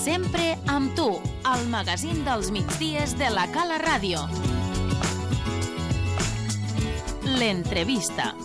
Sempre amb tu, el magazín dels migdies de la Cala Ràdio. L'entrevista.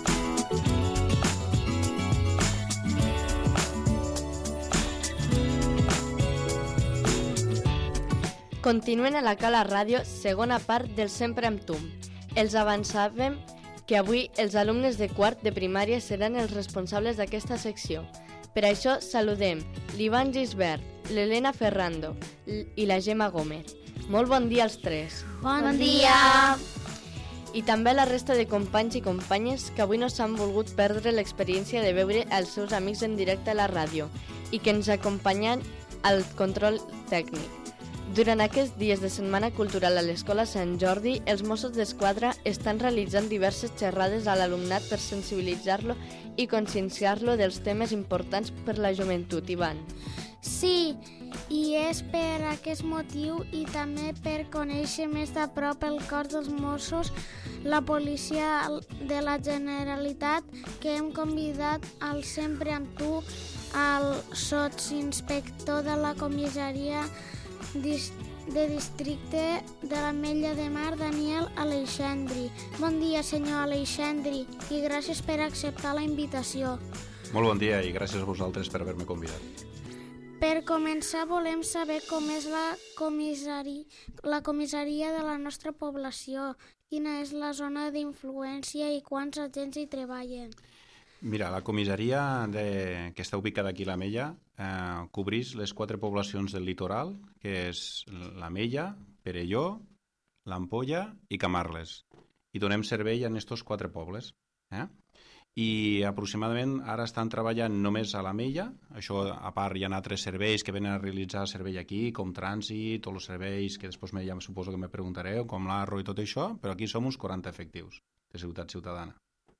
Continuen a la Cala Ràdio, segona part del Sempre amb tu. Els avançàvem que avui els alumnes de quart de primària seran els responsables d'aquesta secció. Per això saludem l'Ivan Gisbert, l'Helena Ferrando i la Gemma Gómez. Molt bon dia als tres. Bon dia! I també a la resta de companys i companyes que avui no s'han volgut perdre l'experiència de veure els seus amics en directe a la ràdio i que ens acompanyen al control tècnic. Durant aquests dies de Setmana Cultural a l'Escola Sant Jordi, els Mossos d'Esquadra estan realitzant diverses xerrades a l'alumnat per sensibilitzar-lo i conscienciar-lo dels temes importants per la joventut. Ivan. Sí, i és per aquest motiu i també per conèixer més de prop el cos dels Mossos, la policia de la Generalitat, que hem convidat al Sempre amb tu, al sotsinspector de la comissaria de districte de l'Ametlla de Mar, Daniel Aleixandri. Bon dia, senyor Aleixandri, i gràcies per acceptar la invitació. Molt bon dia i gràcies a vosaltres per haver-me convidat. Per començar, volem saber com és la comissaria de la nostra població, quina és la zona d'influència i quants agents hi treballen. Mira, la comissaria que està ubicada aquí a l'Ametlla cobreix les 4 poblacions del litoral, que és l'Ametlla, Perelló, l'Ampolla i Camarles. I donem servei a aquests 4 pobles. I aproximadament ara estan treballant només a l'Ametlla. Això, a part, hi ha altres serveis que venen a realitzar servei aquí, com trànsit, tots els serveis que després ja suposo que me preguntareu, com l'Arro i tot això, però aquí som uns 40 efectius de Ciutat Ciutadana.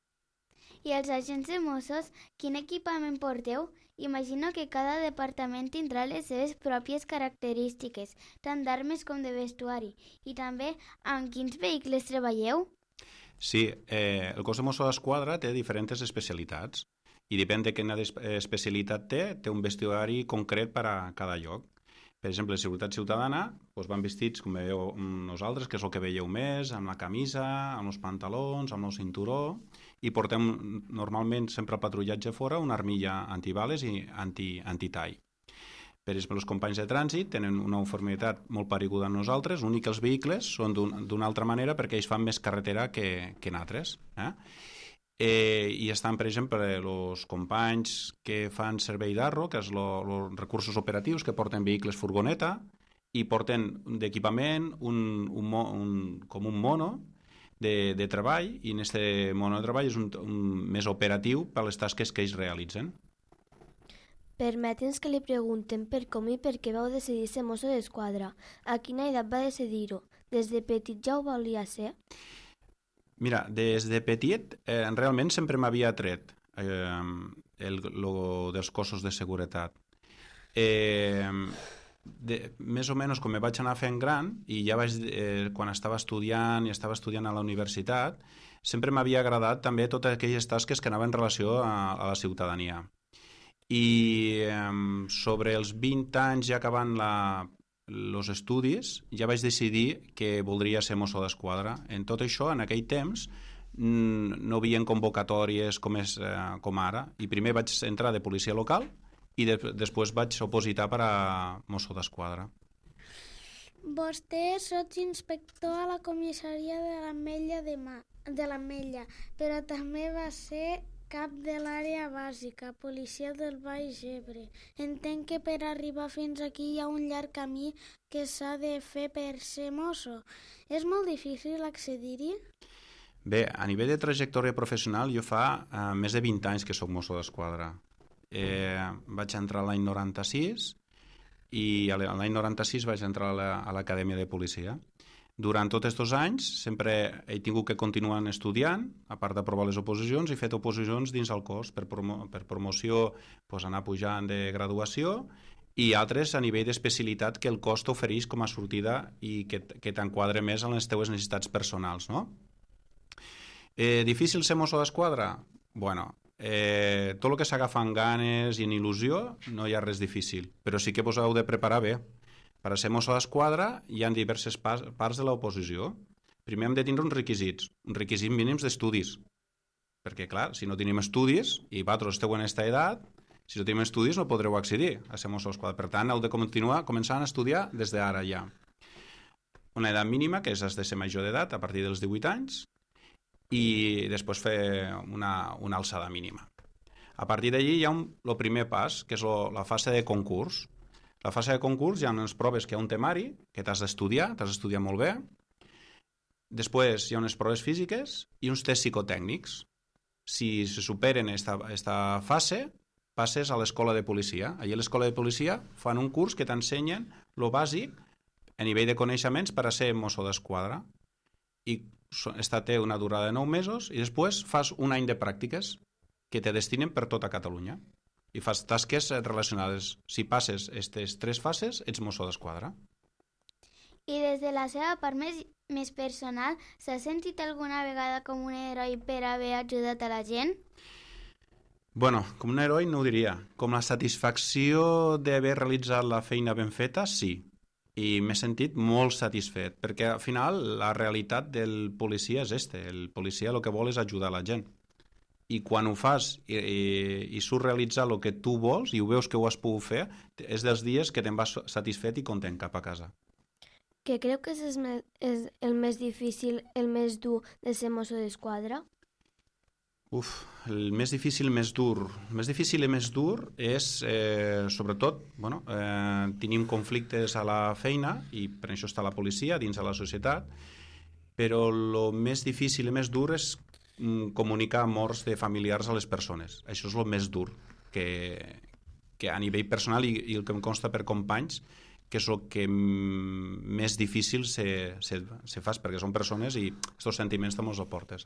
I els agents de Mossos, quin equipament porteu? Imagino que cada departament tindrà les seves pròpies característiques, tant d'armes com de vestuari. I també, amb quins vehicles treballeu? Sí, el cos de Mossos d'Esquadra té diferents especialitats i depèn de quina especialitat té un vestuari concret per a cada lloc. Per exemple, a Seguretat Ciutadana van vestits, com veieu nosaltres, que és el que veieu més, amb la camisa, amb els pantalons, amb el cinturó, i portem normalment sempre al patrullatge fora una armilla antibales i antitall. Per exemple, els companys de trànsit tenen una uniformitat molt pareguda a nosaltres, l'únic que els vehicles són d'una altra manera perquè ells fan més carretera que nosaltres. I estan, per exemple, els companys que fan servei d'Arro, que és els recursos operatius, que porten vehicles furgoneta i porten d'equipament com un mono de treball, i en aquest mono de treball és més operatiu per les tasques que ells realitzen. Permeti'ns que li preguntem per com i per què vau decidir ser mosso d'esquadra. A quina edat va decidir-ho? Des de petit ja ho volia ser? Mira, des de petit realment sempre m'havia atret dels cossos de seguretat. Més o menys com me vaig anar fent gran i ja quan estava estudiant a la universitat, sempre m'havia agradat també totes aquelles tasques que anaven en relació a la ciutadania. I sobre els 20 anys, ja acabant els estudis, ja vaig decidir que voldria ser mosso d'esquadra. En tot això, en aquell temps, no hi havia convocatòries com ara, i primer vaig entrar de policia local i després vaig opositar per a mosso d'esquadra. Vostè sots inspector a la comissaria de l'Ametlla, però també va ser cap de l'àrea bàsica, policia del Baix Ebre. Entenc que per arribar fins aquí hi ha un llarg camí que s'ha de fer per ser mosso. És molt difícil accedir-hi? Bé, a nivell de trajectòria professional, jo fa més de 20 anys que soc mosso d'esquadra. Vaig entrar l'any 96 i l'any 96 vaig entrar a l'Acadèmia de Policia. Durant tots aquests anys sempre he tingut que continuar estudiant, a part d'aprovar les oposicions, he fet oposicions dins el cos per promoció, anar pujant de graduació, i altres a nivell d'especialitat que el cos t'ofereix com a sortida i que t'enquadra més en les teves necessitats personals, no? Difícil ser mosso d'esquadra? Bueno, tot el que s'agafa amb ganes i en il·lusió no hi ha res difícil, però sí que vos heu de preparar bé. Per a ser mosso d'esquadra hi ha diverses parts de l'oposició. Primer hem de tindre uns requisits mínims d'estudis, perquè clar, si no tenim estudis i vosaltres esteu en aquesta edat, si no tenim estudis no podreu accedir a ser mosso d'esquadra. Per tant, heu de començar a estudiar des d'ara ja. Una edat mínima, que és has de ser major d'edat a partir dels 18 anys, i després fer una alçada mínima. A partir d'allí hi ha el primer pas, que és la fase de concurs. La fase de concurs hi ha unes proves que hi ha un temari, que t'has d'estudiar molt bé. Després hi ha unes proves físiques i uns tests psicotècnics. Si se superen esta fase, passes a l'escola de policia. Allí a l'escola de policia fan un curs que t'ensenyen lo bàsic a nivell de coneixements per a ser mosso d'esquadra. I esta té una durada de 9 mesos i després fas un any de pràctiques que te destinen per tota Catalunya i fas tasques relacionades. Si passes aquestes 3 fases, ets mosso d'esquadra. I des de la seva part més personal, s'ha sentit alguna vegada com un heroi per haver ajudat a la gent? Bueno, com un heroi no ho diria. Com la satisfacció d'haver realitzat la feina ben feta, sí. I m'he sentit molt satisfet, perquè al final la realitat del policia és el policia el que vol és ajudar la gent. I quan ho fas i surt realitzar el que tu vols i ho veus que ho has pogut fer, és dels dies que te'n vas satisfet i content cap a casa. Què creu que és el més difícil, el més dur de ser mosso d'esquadra? El més difícil i més dur. El més difícil i més dur és, sobretot, tenim conflictes a la feina i per això està la policia dins de la societat, però el més difícil i més dur és comunicar morts de familiars a les persones. Això és el més dur, que a nivell personal i el que em consta per companys, que és el que més difícil se fa, perquè són persones i aquests sentiments també els aportes.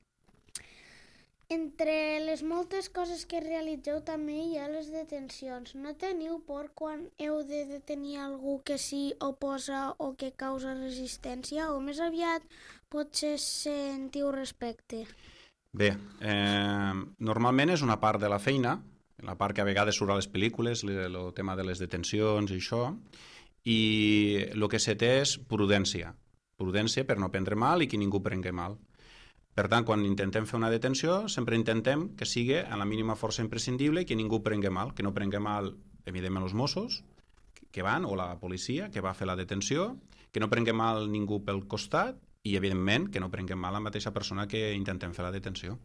Entre les moltes coses que realitzeu també hi ha les detencions. No teniu por quan heu de detenir algú que s'hi oposa o que causa resistència, o més aviat potser sentiu respecte? Bé, normalment és una part de la feina, la part que a vegades surt a les pel·lícules, el tema de les detencions i això, i el que se té és prudència. Prudència per no prendre mal i que ningú prengui mal. Per tant, quan intentem fer una detenció, sempre intentem que sigui en la mínima força imprescindible i que ningú prengui mal, que no prengui mal, evidentment, els Mossos que van, o la policia que va fer la detenció, que no prengui mal ningú pel costat i, evidentment, que no prengui mal la mateixa persona que intentem fer la detenció.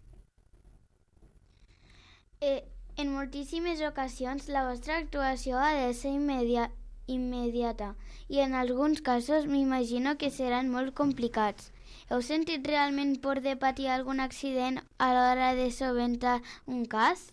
En moltíssimes ocasions la vostra actuació ha de ser immediata i en alguns casos m'imagino que seran molt complicats. Heu sentit realment por de patir algun accident a l'hora de solventar un cas?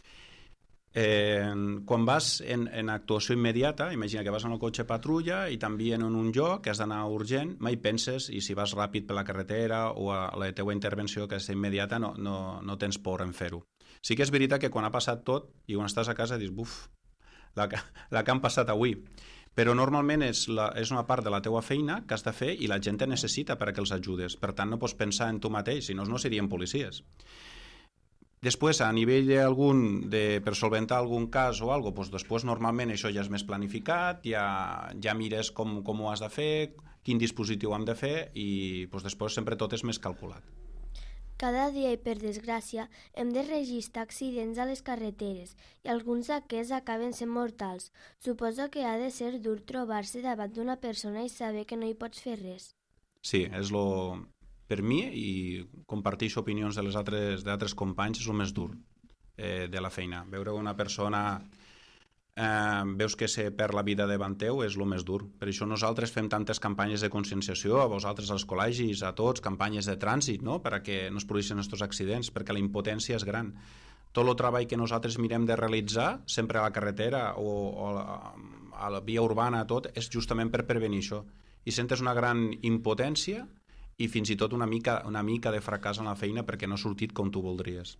Quan vas en actuació immediata, imagina que vas en el cotxe patrulla i també en un lloc que has d'anar urgent, mai penses, i si vas ràpid per la carretera o a la teva intervenció que és immediata, no tens por en fer-ho. Sí que és veritat que quan ha passat tot i quan estàs a casa dius, buf, la que han passat avui. Però normalment és una part de la teua feina que has de fer i la gent te necessita perquè els ajudes. Per tant, no pots pensar en tu mateix, si no serien policies. Després, a nivell per solventar algun cas o alguna cosa, després normalment això ja és més planificat, ja mires com ho has de fer, quin dispositiu hem de fer i després sempre tot és més calculat. Cada dia i per desgràcia hem de registrar accidents a les carreteres i alguns d'aquests acaben sent mortals. Suposo que ha de ser dur trobar-se davant d'una persona i saber que no hi pots fer res. Sí, per mi, i comparteixo opinions d'altres companys, és el més dur de la feina. Veure una persona, veus que se perd la vida davant teu, és el més dur. Per això nosaltres fem tantes campanyes de conscienciació, a vosaltres, als col·legis, a tots, campanyes de trànsit, no?, perquè no es produeixin aquests accidents, perquè la impotència és gran. Tot el treball que nosaltres mirem de realitzar, sempre a la carretera o a la via urbana, tot, és justament per prevenir això. I sentes una gran impotència i fins i tot una mica de fracàs en la feina perquè no ha sortit com tu voldries.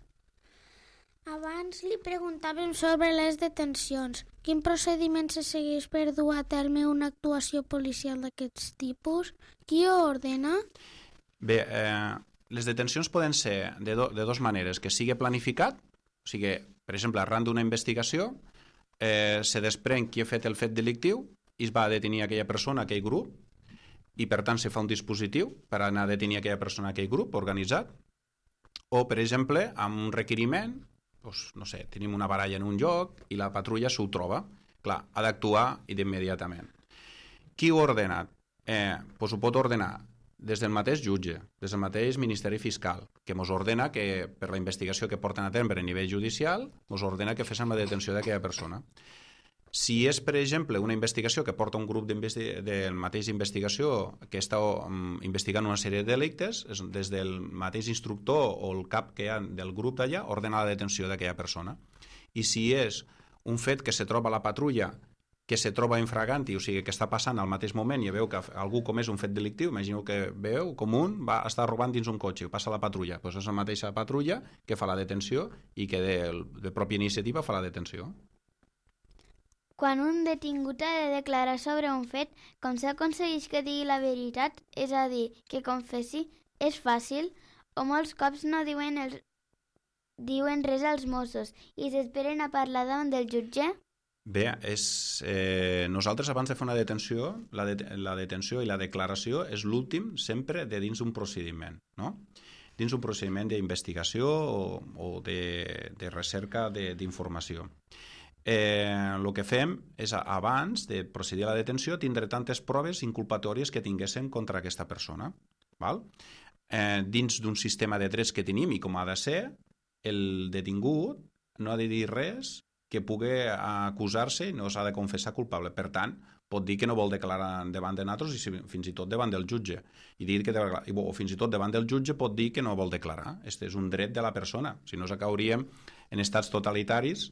Abans li preguntàvem sobre les detencions. Quin procediment se segueix per dur a terme una actuació policial d'aquests tipus? Qui ho ordena? Bé, les detencions poden ser de dues maneres, que sigui planificat O sigui, per exemple, arran d'una investigació, se desprèn qui ha fet el fet delictiu i es va detenir aquella persona, aquell grup, i per tant se fa un dispositiu per anar a detenir aquella persona, aquell grup organitzat, o per exemple, amb un requeriment, doncs, no sé, tenim una baralla en un lloc i la patrulla s'ho troba, clar, ha d'actuar immediatament. Qui ho ha ordenat? Doncs ho pot ordenar des del mateix jutge, des del mateix Ministeri Fiscal, que ens ordena que, per la investigació que porten a terme a nivell judicial, ens ordena que féssim la detenció d'aquella persona. Si és, per exemple, una investigació que porta un grup del mateix investigació que està investigant una sèrie de delictes, des del mateix instructor o el cap que hi ha del grup d'allà, ordena la detenció d'aquella persona. I si és un fet que se troba a la patrulla, que se troba infraganti, o sigui, que està passant al mateix moment i veu que algú comés un fet delictiu, imagineu que veu com un va estar robant dins un cotxe i passa la patrulla, doncs és la mateixa patrulla que fa la detenció i que de pròpia iniciativa fa la detenció. Quan un detingut ha de declarar sobre un fet, com s'aconsegueix que digui la veritat, és a dir, que confessi, és fàcil, o molts cops no diuen res als Mossos i s'esperen a parlar davant del jutge? Bé, nosaltres abans de fer una detenció, la detenció i la declaració és l'últim sempre de dins d'un procediment, no? Dins d'un procediment d'investigació o de recerca d'informació. El que fem és, abans de procedir a la detenció, tindre tantes proves inculpatòries que tinguessin contra aquesta persona. Val? Dins d'un sistema de drets que tenim i com ha de ser, el detingut no ha de dir res que pugui acusar-se i no s'ha de confessar culpable. Per tant, pot dir que no vol declarar davant de nosaltres i fins i tot davant del jutge. O fins i tot davant del jutge pot dir que no vol declarar. Este és un dret de la persona. Si no, cauríem en estats totalitaris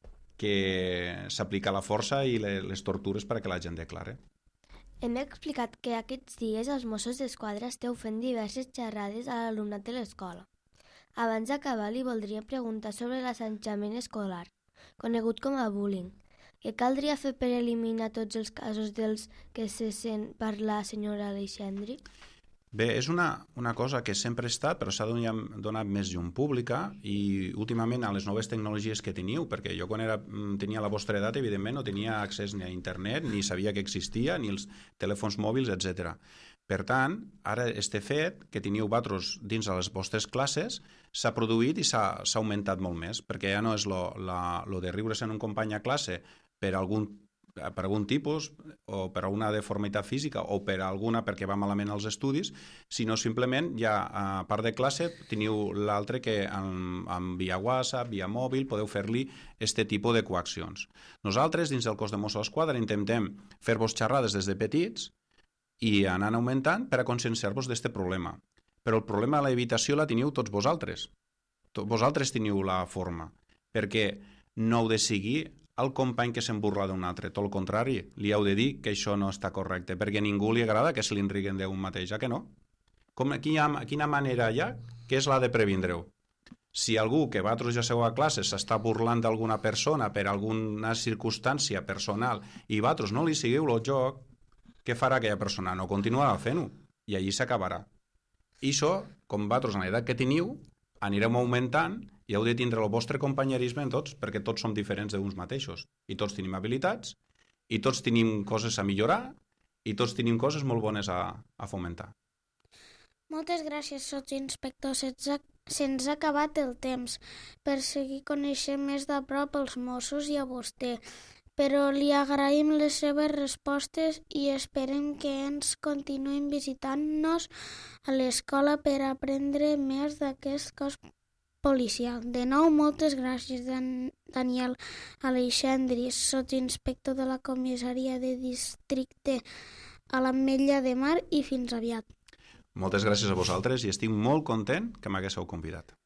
que s'aplica la força i les tortures perquè la gent declare. Hem explicat que aquests dies els Mossos d'Esquadra esteu fent diverses xerrades a l'alumnat de l'escola. Abans d'acabar, li voldria preguntar sobre l'assetjament escolar, conegut com a bullying. Què caldria fer per eliminar tots els casos dels que se sent parlar, senyora Aleixandri? Bé, és una cosa que sempre ha estat, però s'ha donat més llum pública i últimament a les noves tecnologies que teniu, perquè jo quan tenia la vostra edat, evidentment, no tenia accés ni a internet, ni sabia que existia, ni els telèfons mòbils, etc. Per tant, ara este fet que teniu vosaltres dins de les vostres classes s'ha produït i s'ha augmentat molt més, perquè ja no és lo de riure's en un company a classe per algun tipus o per alguna deformitat física o per alguna perquè va malament als estudis, sinó simplement ja a part de classe teniu l'altre que via WhatsApp, via mòbil, podeu fer-li este tipus de coaccions. Nosaltres, dins del cos de Mossos d'Esquadra, intentem fer-vos xerrades des de petits i anant augmentant per a conscienciar-vos d'este problema. Però el problema de l'evitació la teniu tots vosaltres. Vosaltres teniu la forma, perquè no heu de seguir el company que se'n burla d'un altre, tot el contrari, li heu de dir que això no està correcte, perquè a ningú li agrada que se li enriguen d'un mateix, ja que no? Quina manera hi ha que és la de previndre-ho? Si algú que vosaltres ja seu a classe s'està burlant d'alguna persona per alguna circumstància personal i vosaltres no li seguiu el joc, què farà aquella persona? No continuarà fent-ho i allí s'acabarà. I això, com vosaltres en l'edat que teniu, anirem augmentant i heu de tindre el vostre companyerisme en tots, perquè tots som diferents d'uns mateixos. I tots tenim habilitats, i tots tenim coses a millorar, i tots tenim coses molt bones a fomentar. Moltes gràcies, sotsinspector. Se'ns ha acabat el temps per seguir coneixent més de prop els Mossos i a vostè, però li agraïm les seves respostes i esperem que ens continuïn visitant-nos a l'escola per aprendre més d'aquest cos policial. De nou, moltes gràcies, Daniel Aleixandri, sotsinspector de la comissaria de districte a l'Ametlla de Mar, i fins aviat. Moltes gràcies a vosaltres i estic molt content que m'haguéssiu convidat.